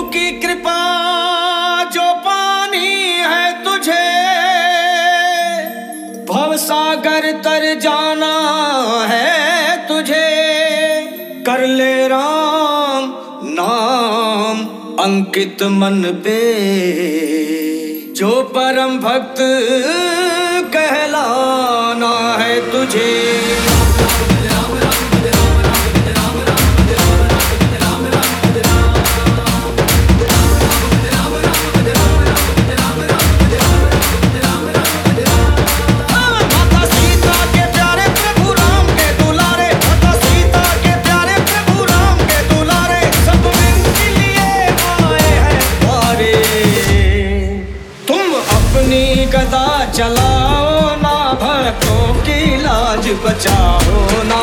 की कृपा जो पानी है तुझे, भवसागर तर जाना है तुझे। कर ले राम नाम अंकित मन पे, जो परम भक्त कहलाना है तुझे। गदा चलाओ ना, भक्तों की लाज बचाओ ना।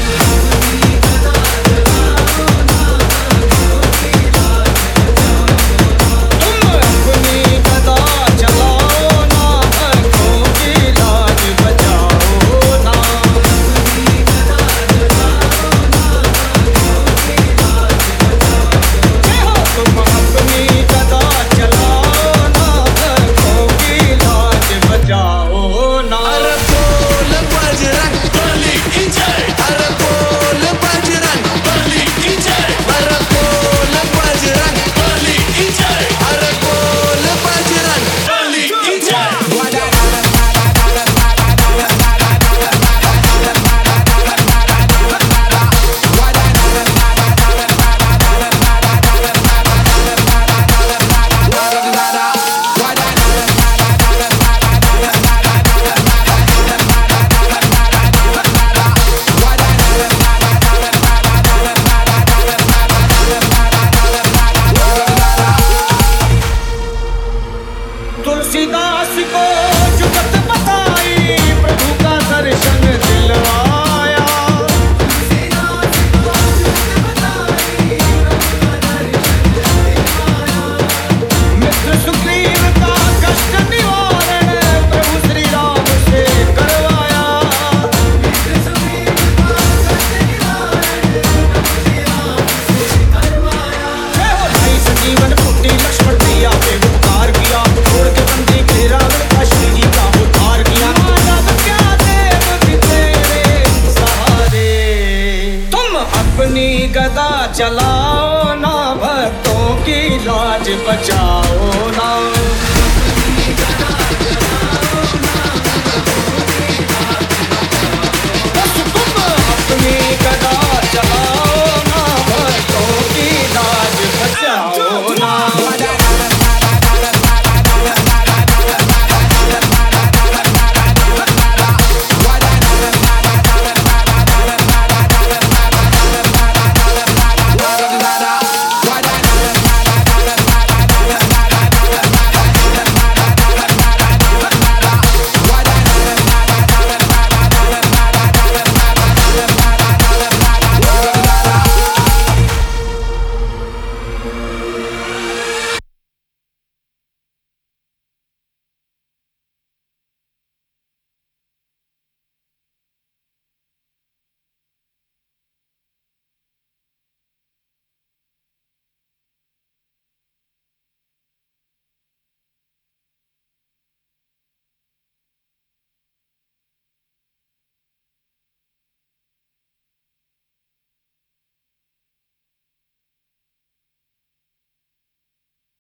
तुलसीदास को जुगत बताई, प्रभु का दर्शन दिलवाया। मित्र सुग्रीव का कष्ट निवारण प्रभु श्री राम से करवाया। भाई संजीवन पुत्री लक्ष्मण प्रिया पे उपकार किया, छोड़ के बंदी के रावण का श्री जी का उद्धार किया। मानव क्या देव भी तेरे सहारे, तुम अपनी गदा चलाओ ना, भक्तों की लाज बचाओ।